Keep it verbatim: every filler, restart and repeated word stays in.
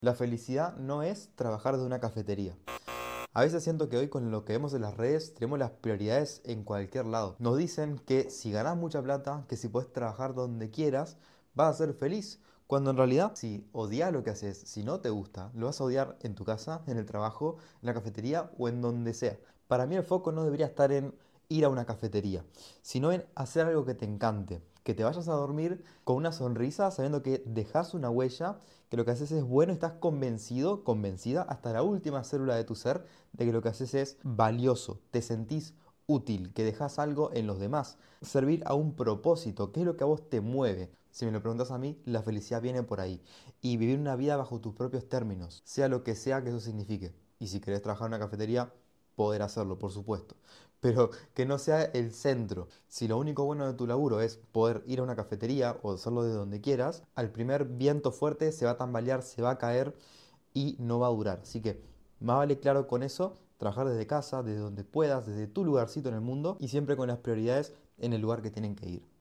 La felicidad no es trabajar de una cafetería. A veces siento que hoy con lo que vemos en las redes tenemos las prioridades en cualquier lado. Nos dicen que si ganas mucha plata, que si puedes trabajar donde quieras, vas a ser feliz. Cuando en realidad, si odias lo que haces, si no te gusta, lo vas a odiar en tu casa, en el trabajo, en la cafetería o en donde sea. Para mí el foco no debería estar en ir a una cafetería, sino en hacer algo que te encante. Que te vayas a dormir con una sonrisa sabiendo que dejas una huella, que lo que haces es bueno, estás convencido, convencida hasta la última célula de tu ser de que lo que haces es valioso, te sentís útil, que dejas algo en los demás, servir a un propósito, qué es lo que a vos te mueve. Si me lo preguntas a mí, la felicidad viene por ahí. Y vivir una vida bajo tus propios términos, sea lo que sea que eso signifique. Y si querés trabajar en una cafetería, poder hacerlo, por supuesto. Pero que no sea el centro. Si lo único bueno de tu laburo es poder ir a una cafetería o hacerlo de donde quieras, al primer viento fuerte se va a tambalear, se va a caer y no va a durar. Así que más vale claro con eso, trabajar desde casa, desde donde puedas, desde tu lugarcito en el mundo y siempre con las prioridades en el lugar que tienen que ir.